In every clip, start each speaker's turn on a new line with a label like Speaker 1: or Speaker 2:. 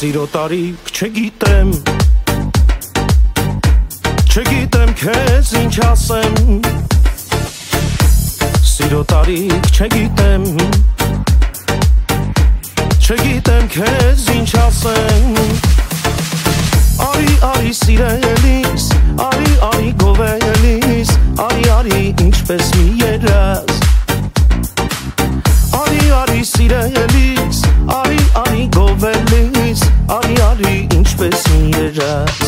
Speaker 1: Սիրո տարիք չգիտեմ քեզ ինչ ասեմ Սիրո տարիք չգիտեմ քեզ ինչ ասեմ Արի սիրելիս, արի գովելիս Արի ինչպես մի երազ Արի սիրելիս, արի գովելիս Արի ինչպես մի երազ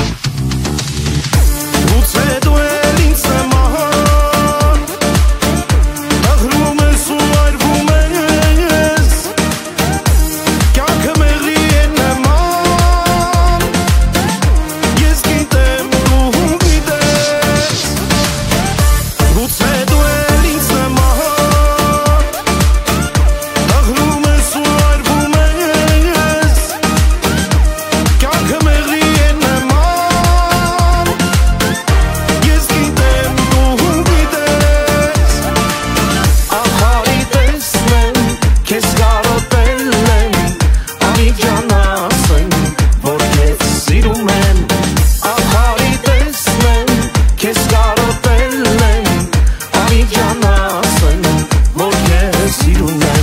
Speaker 1: Գուցե դու էլ ինձ նման Աղրում ես ու այրվում ես Կյանքը մեղրի է նման Ես գիտեմ դու գիտես Գուցե դու էլ ինձ նման Աղրում ես ու այրվում ես Կյանքը մեղրի է նման Ես գիտեմ դու գիտես Ահարի տեսնեմ Քեզ կարոտել եմ Անիջան ասեմ Որ քեզ սիրում եմ Ահարի տեսնեմ Քեզ կարոտել եմ Անիջան ասեմ Որ քեզ սիրում եմ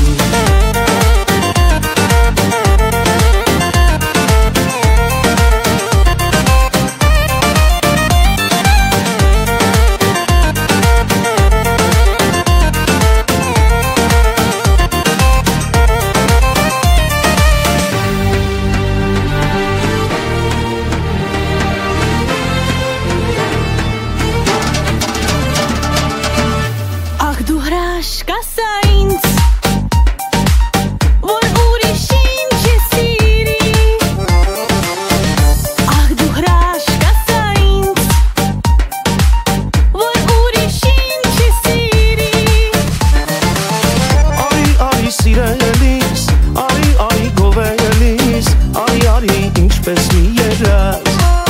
Speaker 2: Ach du hraška ինձ Որ ուրիշ ինչ է սիրի Ach du hraška ինձ Որ ուրիշ ինչ է սիրի
Speaker 1: Արի սիրելիս, արի գովելիս Արի ինչպես մի երազ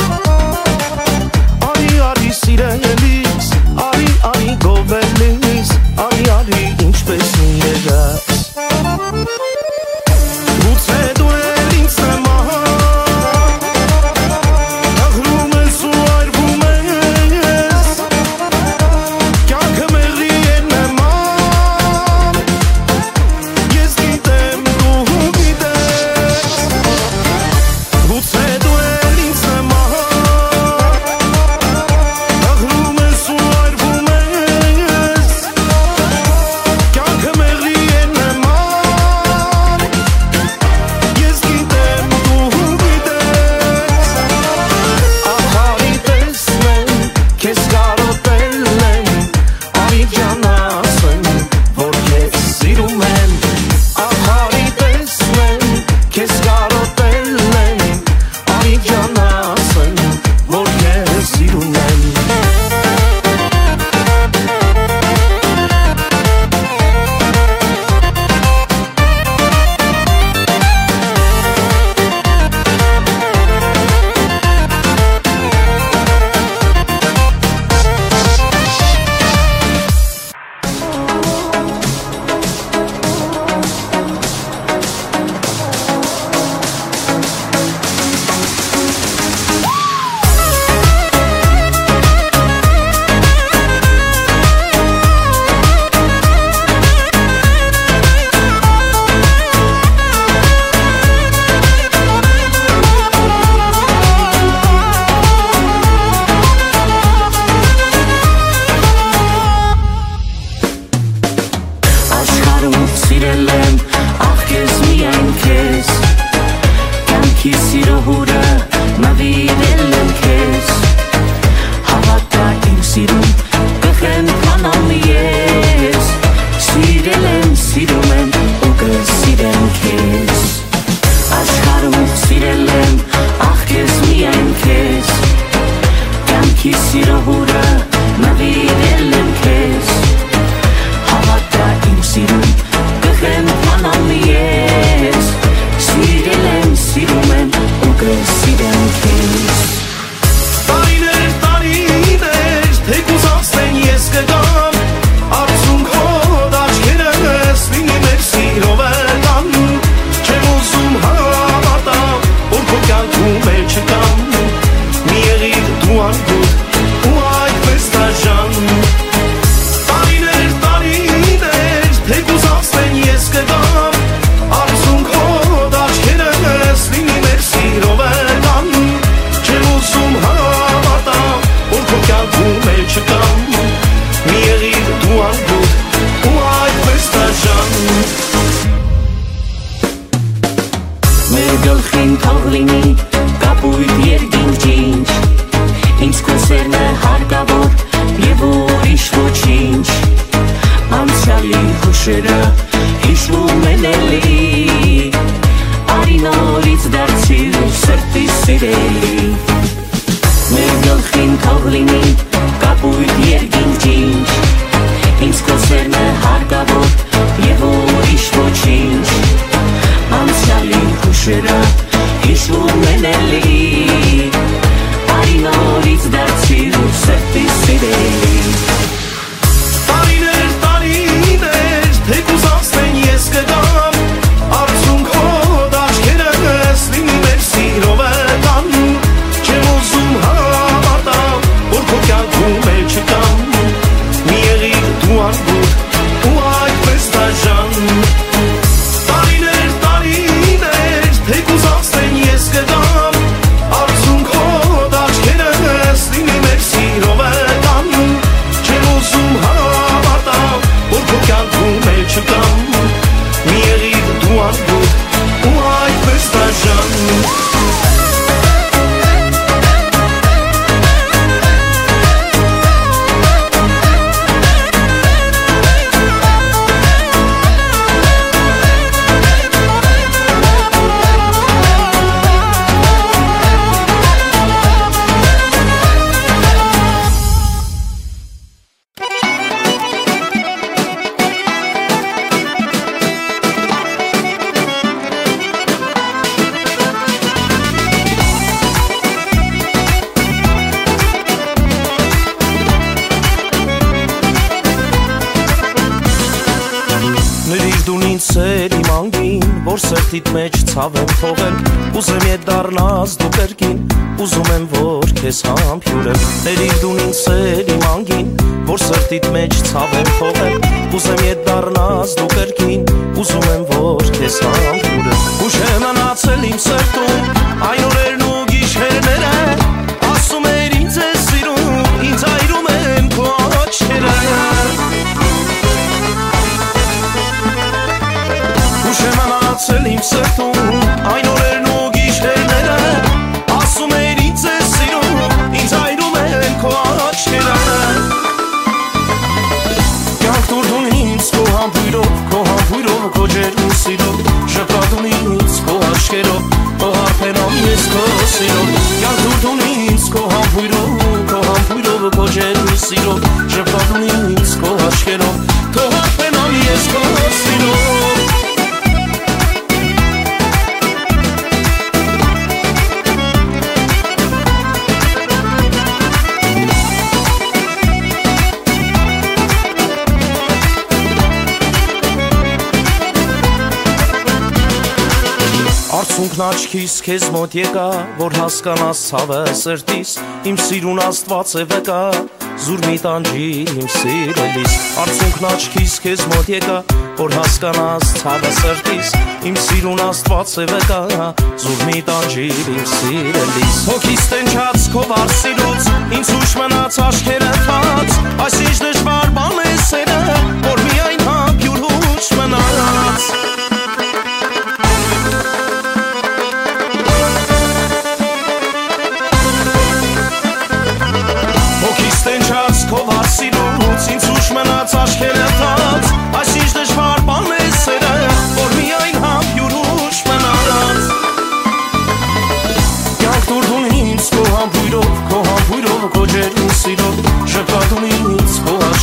Speaker 1: Արի սիրելիս, արի գովելիս Արի ինչպես մի երազ Գուցե դու էլ ինձ նման Աղրում ես ու այրվում ես Կյանքը մեղրի է նման Ես գիտեմ դու գիտես Գուցե դու էլ ինձ նման Աղրում ես ու այրվում ես Կյանքը մեղրի է նման Ես գիտեմ դու գիտես Ահարի տեսնեմ Քեզ կարոտել եմ Անիջան ասեմ Որ քեզ սիրում եմ Ահարի տեսնեմ Քեզ կարոտել եմ Անիջան ասեմ Որ քեզ սիրում եմ Աշխարհում սիրել եմ ախ քեզ միայն քեզ Կյանքի սիրո հուրը նվիրել եմ քեզ Հավատա իմ սիրում կխենթանամ ես Սիրել եմ, սիրում եմ ու կսիրեմ քեզ Աշխարհում սիրել եմ ախ քեզ միայն քեզ Կյանքի սիրո հուրը նվիրել եմ քեզ Հավատա իմ սիրում կխենթանամ ես Սիրել եմ, սիրում եմ ու կսիրեմ քեզ Տարիներ, թեկուզ անցնեն ես կգամ Արցունք հոտ աչքերս լինի մեր սիրով է տան Չեմ ուզում հավատալ անգութ ու այդպես դաժան Տարիներ, տարիներ, թեկուզ անցնեն ես կգամ Արցունքոտ աչքերս լինի մեր սիրով էկան Չեմ ուզում հավատամ, որ քո կյանքում էլ չկամ Մի եղիր դու անգութ ու այդպես դաժան Մեր գլխին թող լինի կապույտ երկինք ջինջ Ինձ քո սերն է հարկավոր և ուրիշ ոչինչ Անցյալի հուշերը հիշվում են էլի Արի նորից դարձիր սրտի սիրելի Մեր գլխին թող լինի կապույտ երկինք ջինջ Ինձ քո սերն է հարկավոր և ուրիշ ոչինչ Անցյալի հուշերը հիշվում են էլի Արի նորից դարձիր սրտի սիրելի Տարիներ, տարիներ, թեկուզ անցնեն ես կգամ Արցունքոտ աչքերս լինի մեր սիրով էկան Չեմ ուզում հավատամ, որ քո կյանքում էլ չկամ Մի եղիր դու անգութ ու այդպես դաժան Տարիներ, տարիներ, թեկուզ անցնեն ես կգամ Արցունքոտ աչքերս լինի մեր սիրով էկան Չեմ ուզում հավատամ, որ քո կյանքում էլ չկամ Մի եղիր դու անգութ ու այդպես դաժան Սերի մանգին, որ սրտիտ մեջ ցավ եմ թողել Ուզեմ ետ դառնաս դու կրկին, ուզում եմ որ քեզ համբյուրեմ Ներիր դուն ինձ սերի մանգին, որ սրտիտ մեջ ցավ եմ թողել Ուզեմ ետ դառնաս դու կրկին, ուզում եմ որ քեզ համբյուրեմ Ուշ է մնացել իմ սրտում, այն օրերն ու գիշերները Ասում էր ինձ է սիրում, ինձ այրում են քո աչքերը Մնացել իմ սրտում այն օրերն ու գիշերները Ասում էր ինձ է սիրում, ինձ այրում են քո աչքերը Կյանք տուր դուն ինձ քո համբույրով, քո ջերմ սիրով Շփոթում ինձ քո աչքերով, քո հարբենամ ես քո սիրով Կյանք տուր դուն ինձ քո համբույրով, քո ջերմ սիրով Շփոթում ինձ քո աչքերով, քո հարբենամ ես քո սիրով Արցունքն աչքիս քեզ մոտ եկա, որ հասկանաս ցավը սրտիս Իմ սիրուն Աստված է վկա, զուր մի տանջիր իմ սիրելիս Արցունքն աչքիս քեզ մոտ եկա, որ հասկանաս ցավը սրտիս Իմ սիրուն Աստված է վկա, զուր մի տանջիր իմ սիրելիս Հոգիս տենչած քո վար սիրուց, ինձ հուշ մնաց աչքերը թած Այս ինչ դժվար բան է սերը, որ միայն համբյուր հուշ մնաց Քո վար սիրուց ինձ ուշ մնաց աչքերը թած Այս ինչ դժվար բան է սերը, որ միայն համբյուր ուշ մնաց Կյանք տուր դուն ինձ քո համբույրով, քո ջերմ սիրով Շփոթում ինձ քո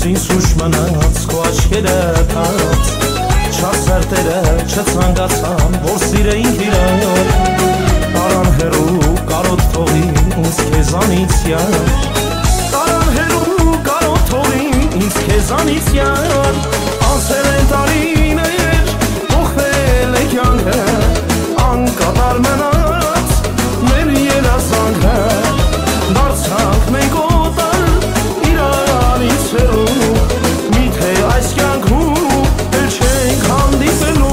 Speaker 1: ինձ ուշ մնաց քո աչքերը թած Չար սերտերը չցանկացան որ սիրեինք իրար Տարան հեռու կարոտ թողի ինձ քեզանից յար Տարան հեռու կարոտ թողի ինձ քեզանից յար Անցել են տարիներ փոխվել է կյանքը Անկատար մնաց մեր երազանքը Դարձանք մենք օտար իրանից հեռու Միթե այս կյանքում էլ չենք հանդիպելու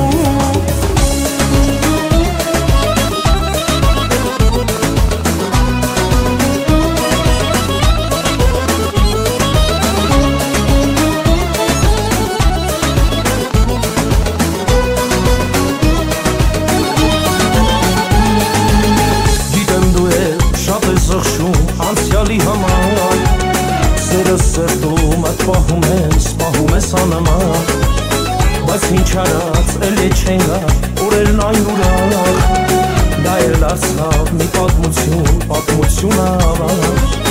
Speaker 1: Անցյալի համար Սերը սրտում այդ պահում ես անմար Բայց ինչ արած էլ է չեն գա օրերն այն ուրախ Դա էլ դարձավ մի պատմություն ավար